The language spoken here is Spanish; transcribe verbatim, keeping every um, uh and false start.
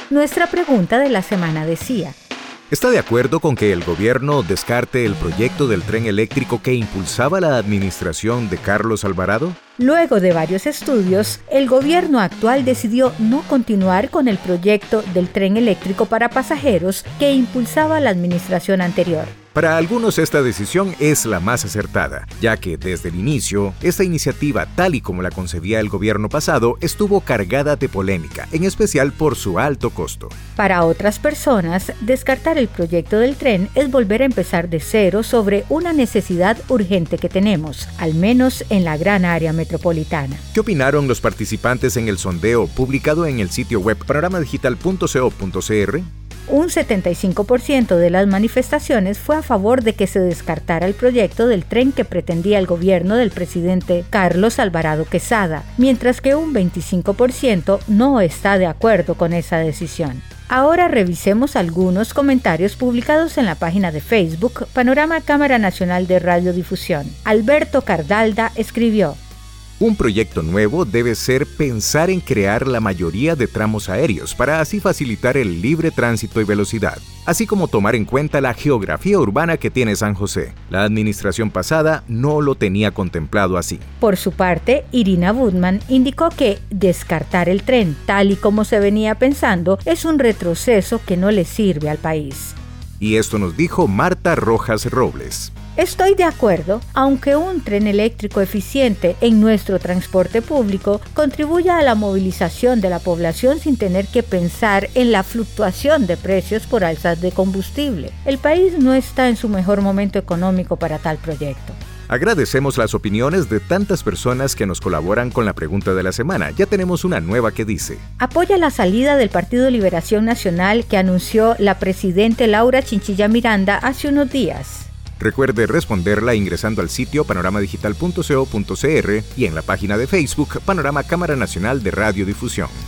Nuestra pregunta de la semana decía: ¿está de acuerdo con que el gobierno descarte el proyecto del tren eléctrico que impulsaba la administración de Carlos Alvarado? Luego de varios estudios, el gobierno actual decidió no continuar con el proyecto del tren eléctrico para pasajeros que impulsaba la administración anterior. Para algunos esta decisión es la más acertada, ya que desde el inicio, esta iniciativa, tal y como la concebía el gobierno pasado, estuvo cargada de polémica, en especial por su alto costo. Para otras personas, descartar el proyecto del tren es volver a empezar de cero sobre una necesidad urgente que tenemos, al menos en la gran área metropolitana. ¿Qué opinaron los participantes en el sondeo publicado en el sitio web panorama digital punto co punto cr? Un setenta y cinco por ciento de las manifestaciones fue a favor de que se descartara el proyecto del tren que pretendía el gobierno del presidente Carlos Alvarado Quesada, mientras que un veinticinco por ciento no está de acuerdo con esa decisión. Ahora revisemos algunos comentarios publicados en la página de Facebook Panorama Cámara Nacional de Radiodifusión. Alberto Cardalda escribió: un proyecto nuevo debe ser pensar en crear la mayoría de tramos aéreos para así facilitar el libre tránsito y velocidad, así como tomar en cuenta la geografía urbana que tiene San José. La administración pasada no lo tenía contemplado así. Por su parte, Irina Budman indicó que descartar el tren, tal y como se venía pensando, es un retroceso que no le sirve al país. Y esto nos dijo Marta Rojas Robles. Estoy de acuerdo, aunque un tren eléctrico eficiente en nuestro transporte público contribuya a la movilización de la población sin tener que pensar en la fluctuación de precios por alzas de combustible. El país no está en su mejor momento económico para tal proyecto. Agradecemos las opiniones de tantas personas que nos colaboran con la pregunta de la semana. Ya tenemos una nueva que dice: apoya la salida del Partido Liberación Nacional que anunció la presidenta Laura Chinchilla Miranda hace unos días. Recuerde responderla ingresando al sitio panorama digital punto co punto cr y en la página de Facebook Panorama Cámara Nacional de Radiodifusión.